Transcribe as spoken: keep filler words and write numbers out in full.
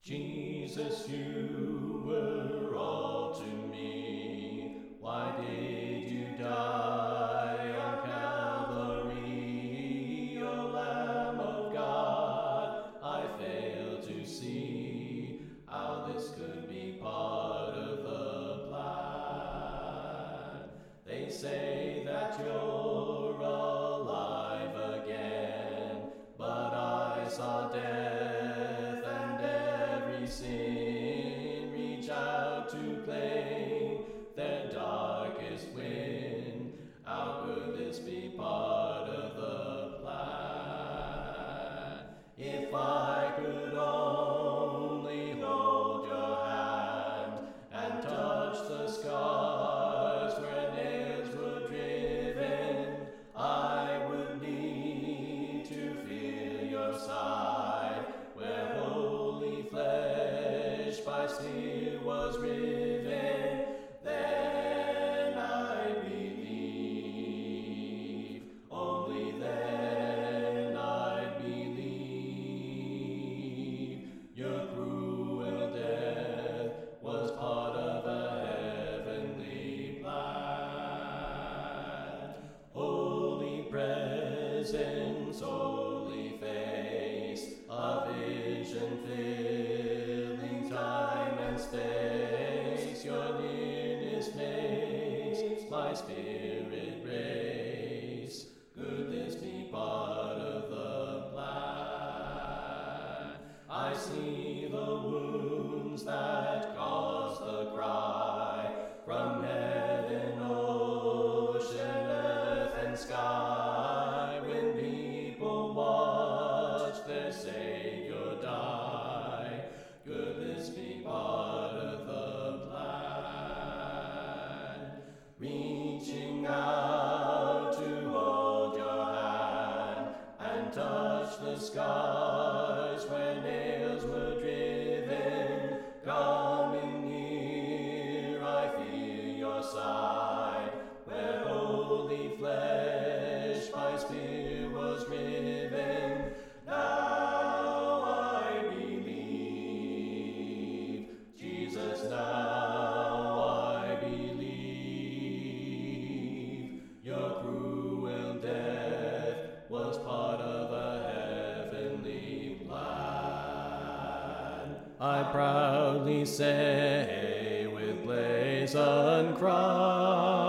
Jesus, you were all to me. Why did you die on Calvary, O Lamb of God? I fail to see how this could be part of the plan. They say that you're alive again, but I saw death and every sin reach out to claim their darkest win. How could this be part of the plan? If I could only hold your hand and touch the scars where nails were driven, I would need to feel your side where holy flesh by spear was riven. Then I believe, only then I believe. Your cruel death was part of a heavenly plan. Holy presence, holy face, a vision filling time and space. Your nearness makes my spirit race. Could this be part of the plan? I see the wounds that cause the cry from heaven, ocean, earth, and sky. When people watch their Savior die, could this be part of the plan? Reaching out to hold your hand and touch the scars where nails were driven. Coming near, I feel your side where holy flesh by spear was riven. Now I believe, Jesus, now I believe. Your cruel death was part of a heavenly plan. I proudly say with blazoned crown,